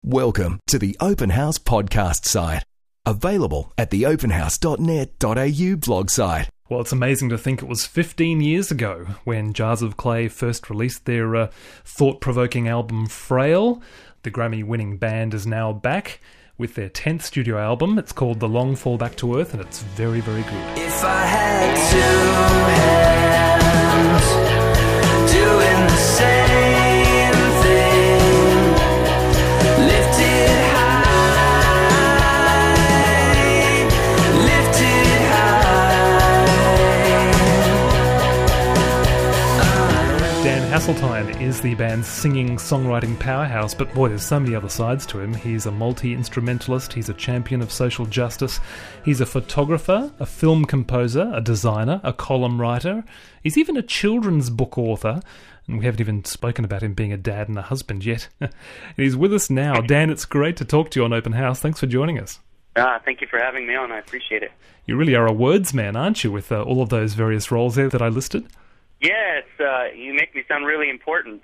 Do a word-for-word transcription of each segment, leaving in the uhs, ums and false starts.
Welcome to the Open House podcast site. Available at the open house dot net dot a u blog site. Well, it's amazing to think it was fifteen years ago when Jars of Clay first released their uh, thought-provoking album Frail. The Grammy-winning band is now back with their tenth studio album. It's called The Long Fall Back to Earth, and it's very, very good. If I had two hands doing the same thing, lifted high, lifted high. Dan Hasseltine is the band's singing, songwriting powerhouse, but boy, there's so many other sides to him. He's a multi-instrumentalist, he's a champion of social justice, he's a photographer, a film composer, a designer, a column writer, he's even a children's book author, and we haven't even spoken about him being a dad and a husband yet. And he's with us now. Dan, it's great to talk to you on Open House. Thanks for joining us. Ah, thank you for having me on. I appreciate it. You really are a wordsman, aren't you, with uh, all of those various roles there that I listed? Yeah, it's, uh, you make me sound really important.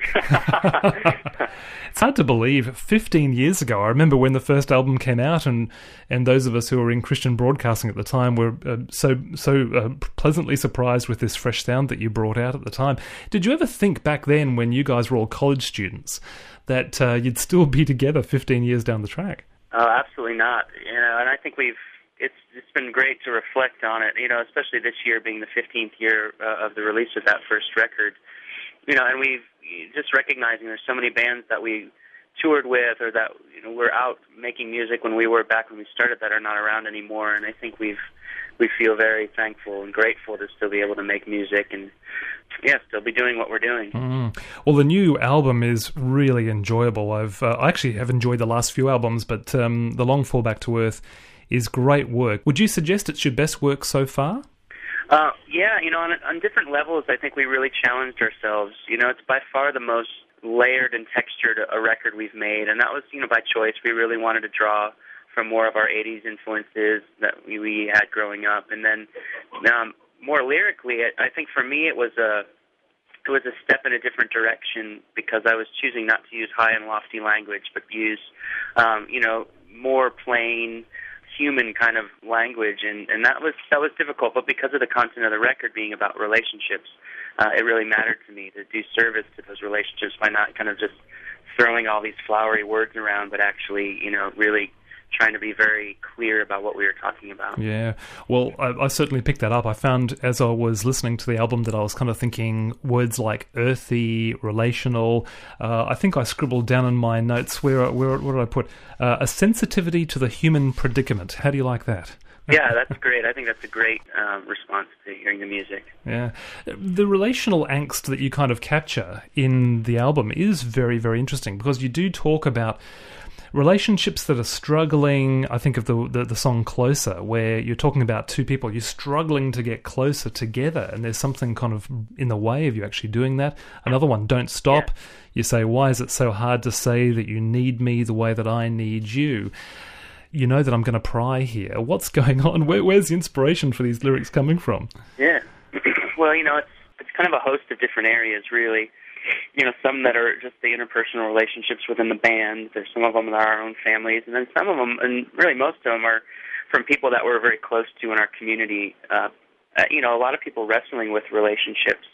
It's hard to believe. fifteen years ago, I remember when the first album came out, and, and those of us who were in Christian broadcasting at the time were uh, so so uh, pleasantly surprised with this fresh sound that you brought out at the time. Did you ever think back then, when you guys were all college students, that uh, you'd still be together fifteen years down the track? Oh, absolutely not. You know, and I think we've it's it's been great to reflect on it. You know, especially this year being the fifteenth year uh, of the release of that first record. You know, and we've just recognizing there's so many bands that we toured with, or that you know we're out making music when we were back when we started that are not around anymore. And I think we've we feel very thankful and grateful to still be able to make music and yeah, still be doing what we're doing. Mm. Well, the new album is really enjoyable. I've uh, I actually have enjoyed the last few albums, but um, The Long Fall Back to Earth is great work. Would you suggest it's your best work so far? Uh, yeah, you know, on, on different levels, I think we really challenged ourselves. You know, it's by far the most layered and textured a record we've made, and that was, you know, by choice. We really wanted to draw from more of our eighties influences that we, we had growing up, and then um, more lyrically, I, I think for me it was a it was a step in a different direction because I was choosing not to use high and lofty language, but use, um, you know, more plain, human kind of language, and, and that was that was difficult, but because of the content of the record being about relationships, uh, it really mattered to me to do service to those relationships by not kind of just throwing all these flowery words around, but actually, you know, really trying to be very clear about what we were talking about. Yeah, well, I, I certainly picked that up. I found as I was listening to the album that I was kind of thinking words like earthy, relational. Uh, I think I scribbled down in my notes, where, where what did I put? Uh, a sensitivity to the human predicament. How do you like that? Yeah, that's great. I think that's a great um, response to hearing the music. Yeah. The relational angst that you kind of capture in the album is very, very interesting, because you do talk about relationships that are struggling. I think of the, the the song Closer, where you're talking about two people, you're struggling to get closer together, and there's something kind of in the way of you actually doing that. Another one, Don't Stop. Yeah. You say, why is it so hard to say that you need me the way that I need you? You know that I'm going to pry here. What's going on? Where, where's the inspiration for these lyrics coming from? Yeah. Well, you know, it's it's kind of a host of different areas, really. You know, some that are just the interpersonal relationships within the band. There's some of them that are our own families, and then some of them, and really most of them, are from people that we're very close to in our community. Uh, uh, you know, a lot of people wrestling with relationships,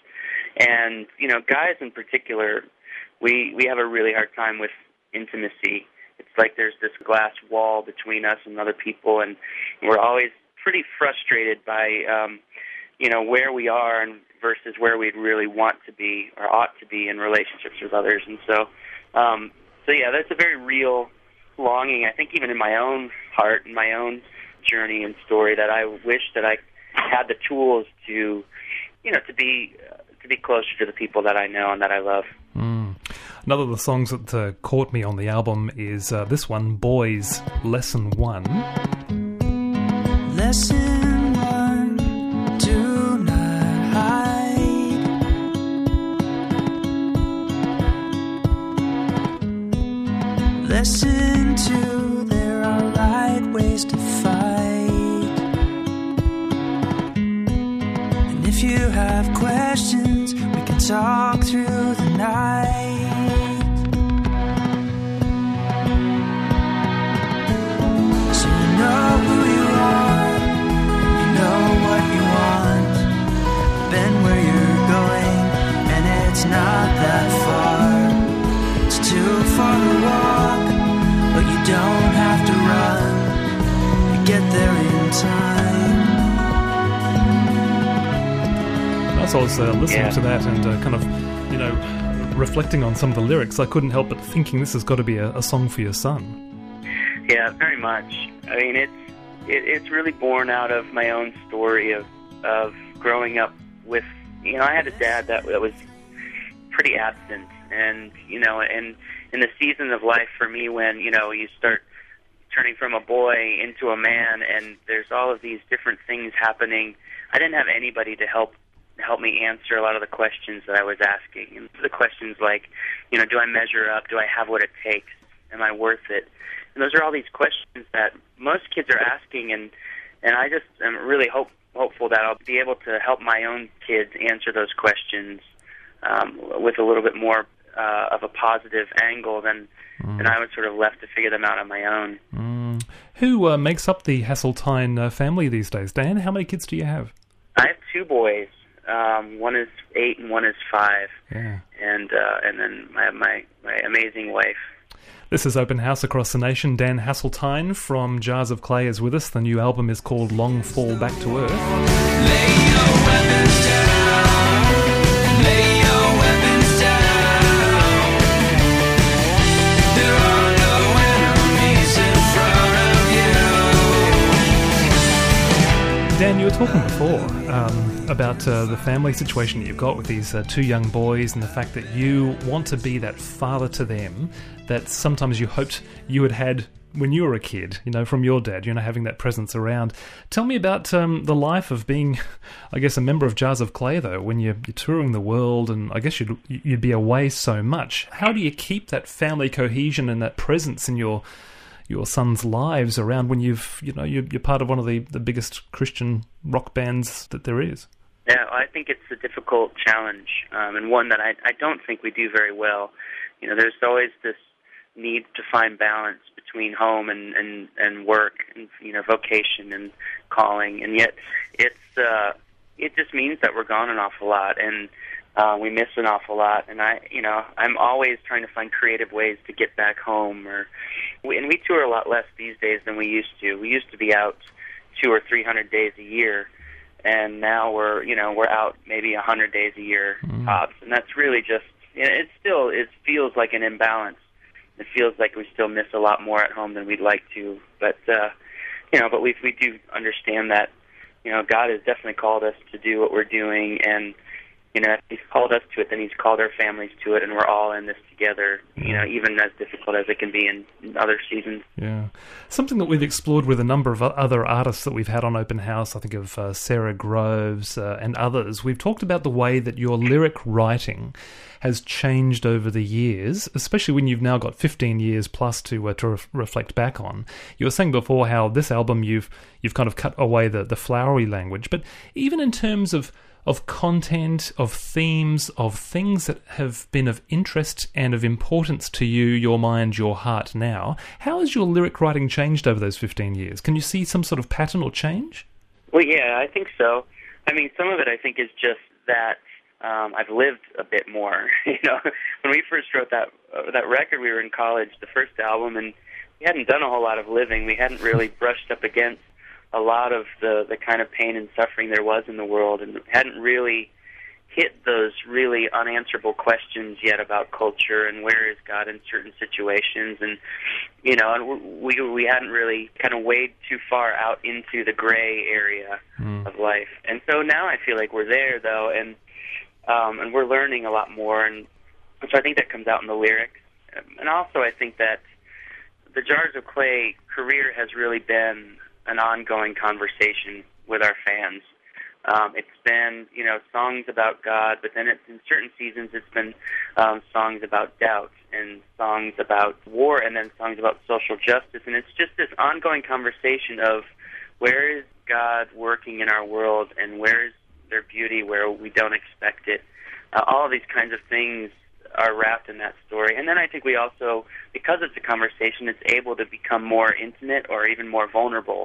and you know, guys in particular, we we have a really hard time with intimacy. It's like there's this glass wall between us and other people, and we're always pretty frustrated by um, you know where we are and versus where we'd really want to be or ought to be in relationships with others. And so, um, so yeah, that's a very real longing, I think, even in my own heart and my own journey and story, that I wish that I had the tools to, you know, to be uh, to be closer to the people that I know and that I love. Mm. Another of the songs that uh, caught me on the album is uh, this one, Boys, Lesson One. Lesson one, do not hide. Lesson two, there are right ways to fight. And if you have questions, we can talk through the night. As I was uh, listening Yeah. to that and uh, kind of, you know, reflecting on some of the lyrics, I couldn't help but thinking this has got to be a, a song for your son. Yeah, very much. I mean, it's it, it's really born out of my own story of of growing up with, you know, I had a dad that, that was pretty absent, and you know, and in the season of life for me when, you know, you start turning from a boy into a man, and there's all of these different things happening, I didn't have anybody to help help me answer a lot of the questions that I was asking. And the questions like, you know, do I measure up? Do I have what it takes? Am I worth it? And those are all these questions that most kids are asking, and and I just am really hope, hopeful that I'll be able to help my own kids answer those questions um, with a little bit more uh, of a positive angle than, mm. than I was sort of left to figure them out on my own. Mm. Who uh, makes up the Hasseltine uh, family these days? Dan, how many kids do you have? I have two boys. Um, one is eight and one is five. Yeah. And uh, and then I have my, my amazing wife. This is Open House across the nation. Dan Hasseltine from Jars of Clay is with us. The new album is called Long Fall Back to Earth. Lay your weapons down. Lay your weapons down. There are no enemies in front of you. Dan, you were talking before um, about uh, the family situation that you've got with these uh, two young boys and the fact that you want to be that father to them that sometimes you hoped you had had when you were a kid, you know, from your dad, you know, having that presence around. Tell me about um, the life of being, I guess, a member of Jars of Clay, though, when you're, you're touring the world and I guess you'd, you'd be away so much. How do you keep that family cohesion and that presence in your your sons' lives around when you've, you know, you're, you're part of one of the, the biggest Christian rock bands that there is? Yeah, I think it's a difficult challenge, um, and one that I, I don't think we do very well. You know, there's always this need to find balance between home and, and, and work and, you know, vocation and calling, and yet it's uh, it just means that we're gone an awful lot, and uh, we miss an awful lot. And I, you know, I'm always trying to find creative ways to get back home, or we, and we tour a lot less these days than we used to. We used to be out two or three hundred days a year. And now we're, you know, we're out maybe a hundred days a year mm. tops, and that's really just, you know, it still, it feels like an imbalance. It feels like we still miss a lot more at home than we'd like to, but, uh, you know, but we we do understand that, you know, God has definitely called us to do what we're doing, and, you know, if He's called us to it, then He's called our families to it, and we're all in this together, you know, even as difficult as it can be in, in other seasons. Yeah. Something that we've explored with a number of other artists that we've had on Open House, I think of uh, Sarah Groves uh, and others, we've talked about the way that your lyric writing has changed over the years, especially when you've now got fifteen years plus to uh, to re- reflect back on. You were saying before how this album you've you've kind of cut away the, the flowery language, but even in terms of of content, of themes, of things that have been of interest and of importance to you, your mind, your heart now, how has your lyric writing changed over those fifteen years? Can you see some sort of pattern or change? Well, yeah, I think so. I mean, some of it I think is just that um, I've lived a bit more. You know, when we first wrote that uh, that record, we were in college, the first album, and we hadn't done a whole lot of living. We hadn't really brushed up against a lot of the, the kind of pain and suffering there was in the world, and hadn't really hit those really unanswerable questions yet about culture and where is God in certain situations, and you know, and we we hadn't really kind of wade too far out into the gray area mm. of life. And so now I feel like we're there, though, and um, and we're learning a lot more, and so I think that comes out in the lyrics. And also I think that the Jars of Clay career has really been an ongoing conversation with our fans. Um, it's been, you know, songs about God, but then it's, in certain seasons it's been um, songs about doubt and songs about war and then songs about social justice. And it's just this ongoing conversation of where is God working in our world and where is there beauty where we don't expect it. Uh, all of these kinds of things are wrapped in that story. And then I think we also, because it's a conversation, it's able to become more intimate or even more vulnerable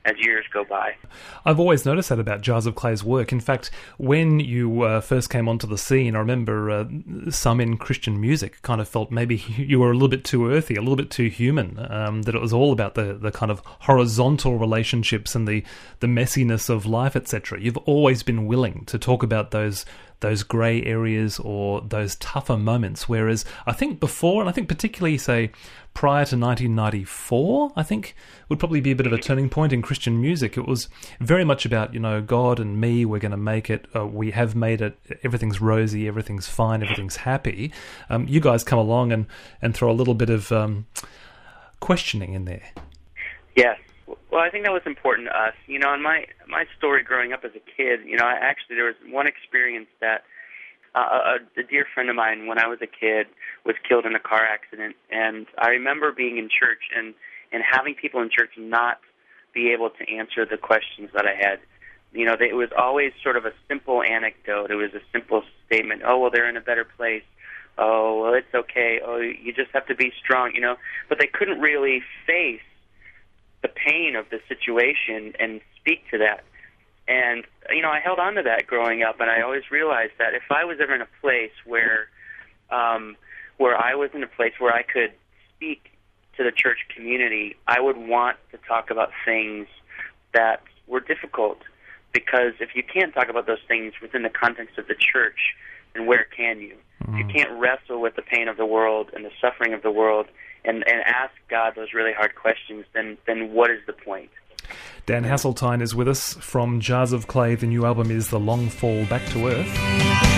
as years go by. I've always noticed that about Jars of Clay's work. In fact, when you uh, first came onto the scene, I remember uh, some in Christian music kind of felt maybe you were a little bit too earthy, a little bit too human, um, that it was all about the, the kind of horizontal relationships and the, the messiness of life, et cetera. You've always been willing to talk about those those grey areas or those tougher moments, whereas I think before, and I think particularly, say, prior to nineteen ninety-four, I think, would probably be a bit of a turning point in Christian music. It was very much about, you know, God and me, we're going to make it, uh, we have made it, everything's rosy, everything's fine, everything's happy. Um, you guys come along and, and throw a little bit of um, questioning in there. Yes. Well, I think that was important to us. You know, in my my story growing up as a kid, you know, I actually, there was one experience that uh, a, a dear friend of mine, when I was a kid, was killed in a car accident. And I remember being in church and, and having people in church not be able to answer the questions that I had. You know, they, it was always sort of a simple anecdote. It was a simple statement. Oh, well, they're in a better place. Oh, well, it's okay. Oh, you just have to be strong, you know. But they couldn't really face the pain of the situation and speak to that. And, you know, I held on to that growing up, and I always realized that if I was ever in a place where um, where I was in a place where I could speak to the church community, I would want to talk about things that were difficult, because if you can't talk about those things within the context of the church, then where can you? Mm-hmm. If you can't wrestle with the pain of the world and the suffering of the world and, and ask God those really hard questions, then then what is the point? Dan Hasseltine is with us from Jars of Clay. The new album is The Long Fall Back to Earth.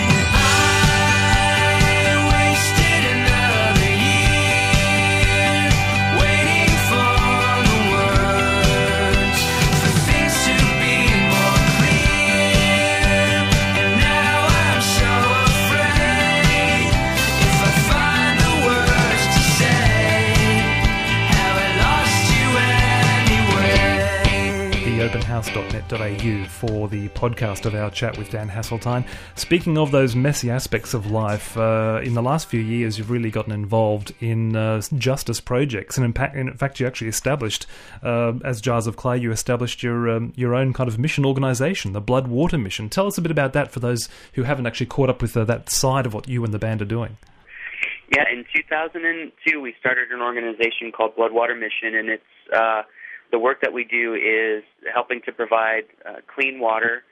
open house dot net dot a u for the podcast of our chat with Dan Hasseltine. Speaking of those messy aspects of life, uh, in the last few years you've really gotten involved in uh, justice projects, and in, pa- in fact you actually established, uh, as Jars of Clay, you established your um, your own kind of mission organisation, the Blood Water Mission. Tell us a bit about that for those who haven't actually caught up with uh, that side of what you and the band are doing. Yeah, in two thousand two we started an organization called Blood Water Mission, and it's uh, the work that we do is helping to provide uh, clean water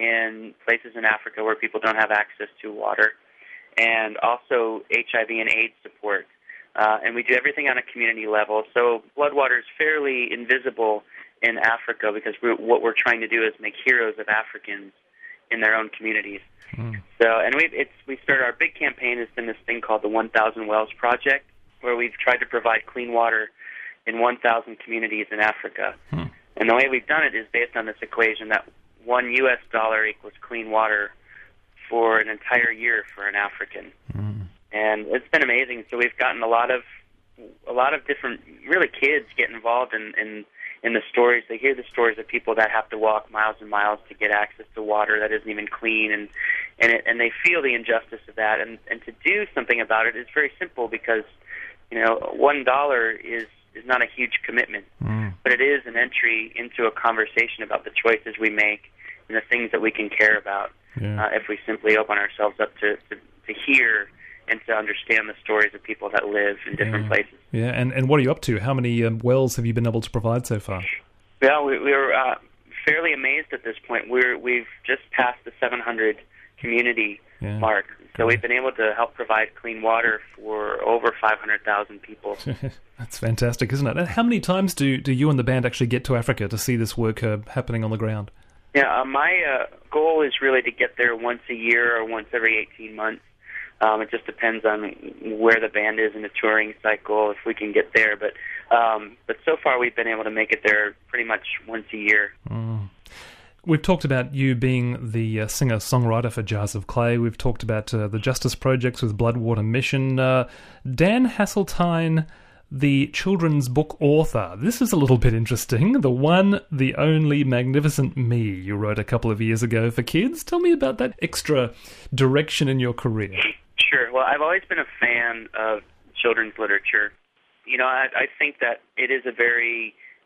in places in Africa where people don't have access to water, and also H I V and AIDS support. Uh, and we do everything on a community level. So blood water is fairly invisible in Africa because we're, what we're trying to do is make heroes of Africans in their own communities. Mm. So, and we've it's we started our big campaign has been this thing called the one thousand Wells Project, where we've tried to provide clean water in one thousand communities in Africa. Hmm. And the way we've done it is based on this equation that one U S dollar equals clean water for an entire year for an African. Hmm. And it's been amazing. So we've gotten a lot of a lot of different, really, kids get involved in, in, in the stories. They hear the stories of people that have to walk miles and miles to get access to water that isn't even clean, and and, it, and they feel the injustice of that. And, and to do something about it is very simple because, you know, one dollar is is not a huge commitment, mm. but it is an entry into a conversation about the choices we make and the things that we can care about yeah. uh, if we simply open ourselves up to, to, to hear and to understand the stories of people that live in different yeah. places. Yeah, and, and what are you up to? How many um, wells have you been able to provide so far? Well, we, we're uh, fairly amazed at this point. We're, we've just passed the seven hundred community yeah. mark. So we've been able to help provide clean water for over five hundred thousand people. That's fantastic, isn't it? And how many times do, do you and the band actually get to Africa to see this work uh, happening on the ground? Yeah, uh, my uh, goal is really to get there once a year or once every eighteen months. Um, it just depends on where the band is in the touring cycle, if we can get there. But um, but so far we've been able to make it there pretty much once a year. Mm. We've talked about you being the uh, singer-songwriter for Jars of Clay. We've talked about uh, the Justice Projects with Blood Water Mission. Uh, Dan Hasseltine, the children's book author. This is a little bit interesting. The One, the Only Magnificent Me you wrote a couple of years ago for kids. Tell me about that extra direction in your career. Sure. Well, I've always been a fan of children's literature. You know, I, I think that it is a very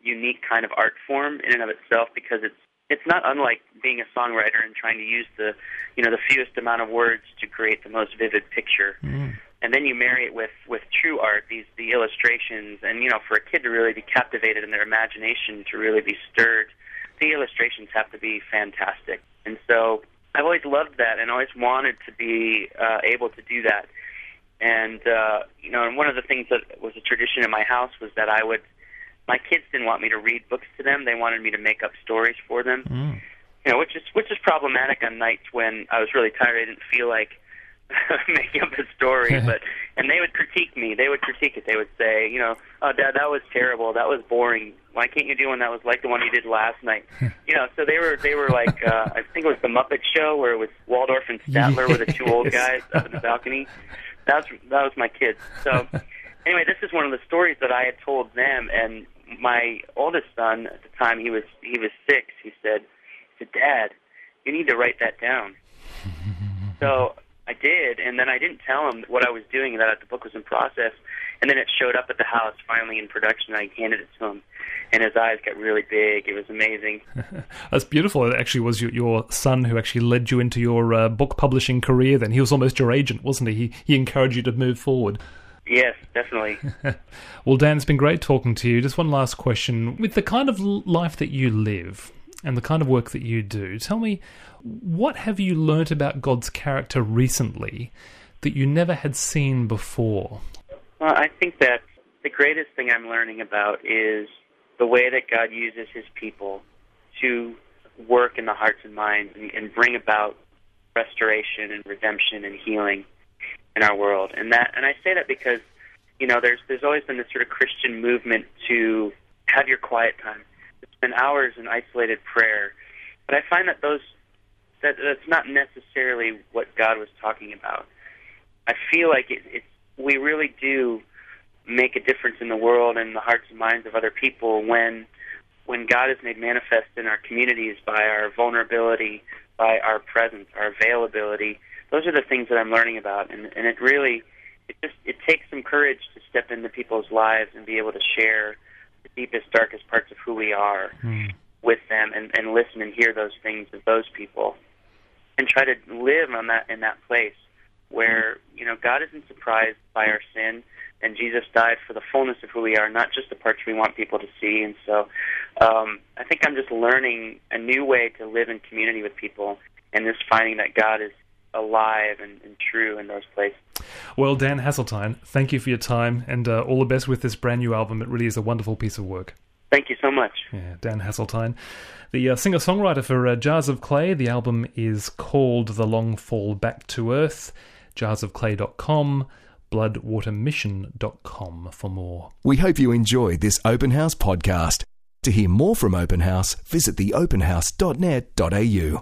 unique kind of art form in and of itself, because it's it's not unlike being a songwriter and trying to use the, you know, the fewest amount of words to create the most vivid picture. Mm. And then you marry it with, with true art, these the illustrations, and, you know, for a kid to really be captivated in their imagination, to really be stirred, the illustrations have to be fantastic. And so I've always loved that and always wanted to be uh, able to do that. And, uh, you know, and one of the things that was a tradition in my house was that I would, my kids didn't want me to read books to them. They wanted me to make up stories for them, mm. you know, which is which is problematic on nights when I was really tired. I didn't feel like making up a story, but and they would critique me. They would critique it. They would say, you know, oh, Dad, that was terrible. That was boring. Why can't you do one that was like the one you did last night? You know, so they were they were like, uh, I think it was the Muppet Show where it was Waldorf and Statler yes. were the two old guys up in the balcony. That was that was my kids. So anyway, this is one of the stories that I had told them, and my oldest son at the time, he was he was six. He said, he said, Dad, you need to write that down. So I did, and then I didn't tell him what I was doing and that the book was in process. And then it showed up at the house, finally in production. I handed it to him, and his eyes got really big. It was amazing. That's beautiful. It actually was your, your son who actually led you into your uh, book publishing career then. He was almost your agent, wasn't he? He, he encouraged you to move forward. Yes, definitely. Well, Dan, it's been great talking to you. Just one last question. With the kind of life that you live and the kind of work that you do, tell me, what have you learnt about God's character recently that you never had seen before? Well, I think that the greatest thing I'm learning about is the way that God uses his people to work in the hearts and minds and, and bring about restoration and redemption and healing in our world. And that, and I say that because, you know, there's there's always been this sort of Christian movement to have your quiet time, to spend hours in isolated prayer. But I find that those that that's not necessarily what God was talking about. I feel like it, it's we really do make a difference in the world and the hearts and minds of other people when when God is made manifest in our communities by our vulnerability, by our presence, our availability. Those are the things that I'm learning about, and, and it really, it just it takes some courage to step into people's lives and be able to share the deepest, darkest parts of who we are mm. with them, and, and listen and hear those things of those people, and try to live on that in that place where, you know, God isn't surprised by our sin, and Jesus died for the fullness of who we are, not just the parts we want people to see. And so um, I think I'm just learning a new way to live in community with people, and just finding that God is alive and, and true in those places. Well, Dan Haseltine, thank you for your time, and uh, all the best with this brand new album. It really is a wonderful piece of work. Thank you so much. Yeah, Dan Haseltine, the uh, singer-songwriter for uh, Jars of Clay. The album is called The Long Fall Back to Earth. jars of clay dot com, blood water mission dot com for more. We hope you enjoyed this Open House podcast. To hear more from Open House, visit the open house dot net dot a u.